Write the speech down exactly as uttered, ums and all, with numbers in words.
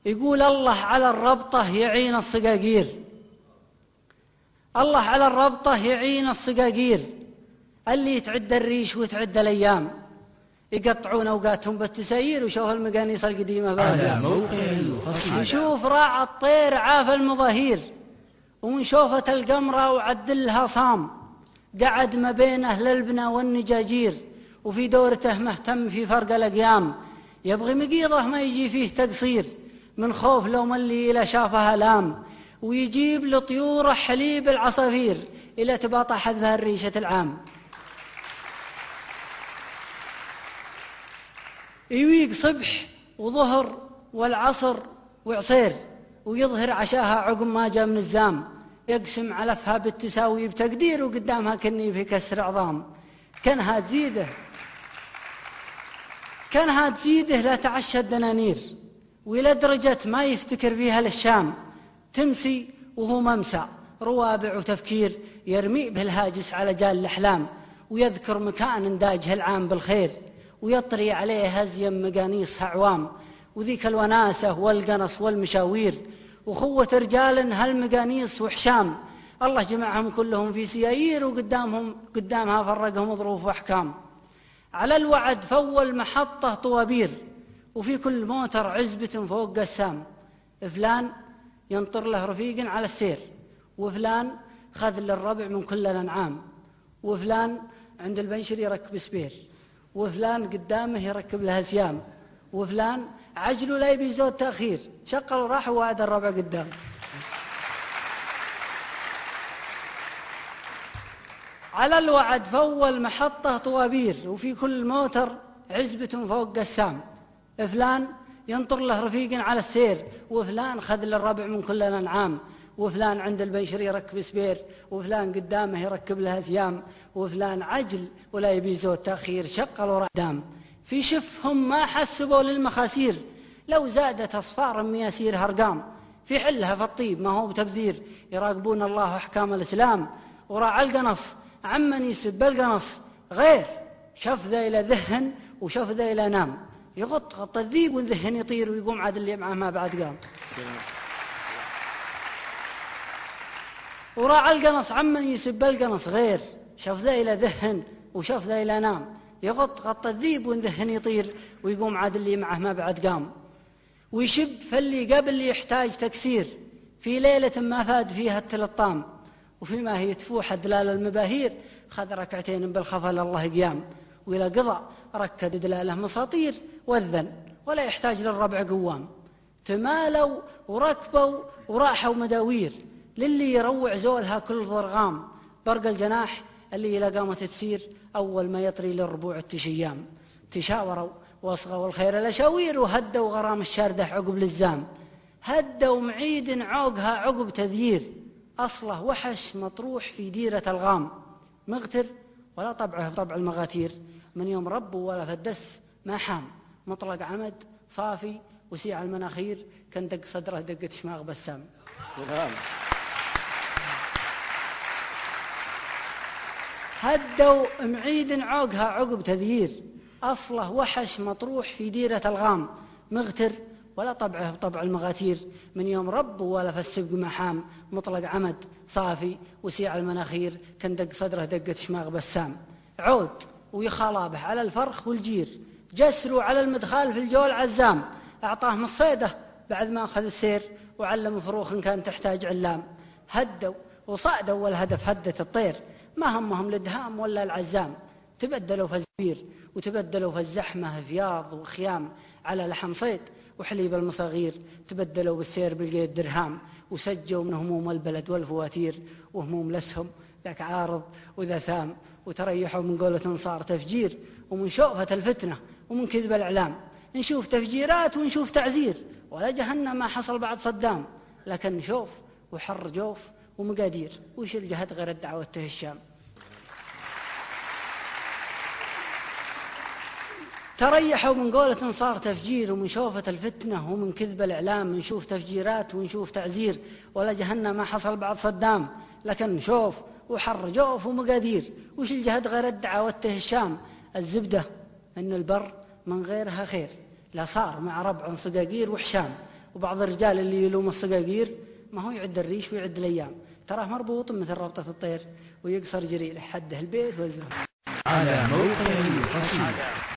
يقول الله على الربطة يعين الصقاقير، الله على الربطة يعين الصقاقير اللي يتعدى الريش ويتعدى الأيام، يقطعون أوقاتهم بالتسايير وشوف المقانيص القديمة بها. تشوف راع الطير عاف المظاهير، ومن شوفة القمرة وعدلها صام، قعد ما بين أهل البنا والنجاجير، وفي دورته مهتم في فرق الأقيام، يبغي مقيضه ما يجي فيه تقصير، من خوف لو ملي إلى شافها لام، ويجيب لطيوره حليب العصافير إلى تباطى حذفها الريشة العام. يويق صبح وظهر والعصر وعصير، ويظهر عشاها عقب ما جاء من الزام، يقسم علفها بالتساوي بتقدير، وقدامها كني في كسر عظام. كانها تزيده كانها تزيده لا تعشى الدنانير، وإلى درجة ما يفتكر فيها للشام، تمسي وهو ممسى روابع وتفكير، يرمي بالهاجس على جال الأحلام، ويذكر مكان انداجه العام بالخير، ويطري عليه هزيم مقانيصها عوام، وذيك الوناسة والقنص والمشاوير، وخوة رجال هالمقانيص وحشام، الله جمعهم كلهم في سيايير، وقدامهم قدامها فرقهم ظروف وأحكام. على الوعد فول محطة طوابير، وفي كل موتر عزبة فوق قسام، فلان ينطر له رفيق على السير، وفلان خذ للربع من كل الأنعام، وفلان عند البنشر يركب سبير، وفلان قدامه يركب لها سيام، وفلان عجلوا لا يبي زود تأخير، شقلوا راح ووعد الربع قدام. على الوعد فول محطة طوابير، وفي كل موتر عزبة فوق قسام، فلان ينطر له رفيق على السير، وفلان خذ للربع من كل الأنعام، وفلان عند البنشر يركب سبير، وفلان قدامه يركب لها سيام، وفلان عجل ولا يبي زود تأخير، شقلوا رقدام. في شفهم ما حسبوا للمخاسير، لو زادت أصفار مياسير هرقام، في حلها في الطيب ما هو بتبذير، يراقبون الله أحكام الإسلام، وراع القنص عمن يسب القنص غير، شف ذا إلى ذهن وشف ذا إلى نام، يغط غط الذيب والذهن يطير، ويقوم عاد اللي معه ما بعد قام. وراع القنص عمن يسب القنص غير، شف ذا إلى ذهن وشف ذا إلى نام، يغط غط الذيب والذهن يطير، ويقوم عاد اللي معه ما بعد قام. ويشب فاللي قبل يحتاج تكسير، في ليلة ما فاد فيها التلطام، وفيما هي تفوح دلال المباهير، خذ ركعتين بالخفل الله قيام، وإلى قضى ركد دلاله مساطير، وذن ولا يحتاج للربع قوام. تمالوا وركبوا وراحوا مداوير، للي يروع زولها كل ضرغام، برق الجناح اللي إلى قامت تسير، أول ما يطري للربوع التشيام. تشاوروا واصغوا الخير الأشاوير، وهدوا غرام الشاردة عقب للزام، هدوا معيد عوقها عقب تذيير، أصله وحش مطروح في ديرة الغام، مغتر ولا طبعه بطبع المغاتير، من يوم ربه ولا فدس ما حام، مطلق عمد صافي وسيع المناخير، كان دق صدره دقة شماغ بسام. سلام. هدوا معيد عوقها عقب تذيير، أصله وحش مطروح في ديرة الغام، مغتر ولا طبعه بطبع المغاتير، من يوم ربه ولا في السبق محام، مطلق عمد صافي وسيع المناخير، كان دق صدره دقة شماغ بسام. عود ويخالابه على الفرخ والجير، جسروا على المدخال في الجول عزام، أعطاه من الصيدة بعد ما أخذ السير، وعلم فروخ كان تحتاج علام. هدوا وصادوا والهدف هدة الطير، ما همهم الادهام ولا العزام، تبدلوا في الزبير وتبدلوا في الزحمة فياض وخيام، على لحم صيد وحليب المصاغير، تبدلوا بالسير بالقيد درهام، وسجوا من هموم البلد والفواتير، وهموم لسهم ذاك عارض وذا سام، وتريحوا من قولة صار تفجير، ومن شوفة الفتنة ومن كذب الإعلام، نشوف تفجيرات ونشوف تعزير، ولا جهنم ما حصل بعد صدام، لكن نشوف وحر جوف ومقادير، وش الجهد غير الدعوة الشام. تريحوا من قولة صار تفجير، ومن شوفة الفتنة ومن كذب الإعلام، نشوف تفجيرات ونشوف تعزير، ولا جهنم ما حصل بعد صدام، لكن نشوف وحر جوف ومقادير، وش الجهد غير الدعوة الشام. الزبدة إن البر من غيرها خير، لا صار مع ربع صقاقير وحشام، وبعض الرجال اللي يلوم الصقاقير ما هو يعد الريش ويعد الأيام، تراه مربوط مثل رابطة الطير ويقصر جريله حده البيت والزهر. على موقع القصيد.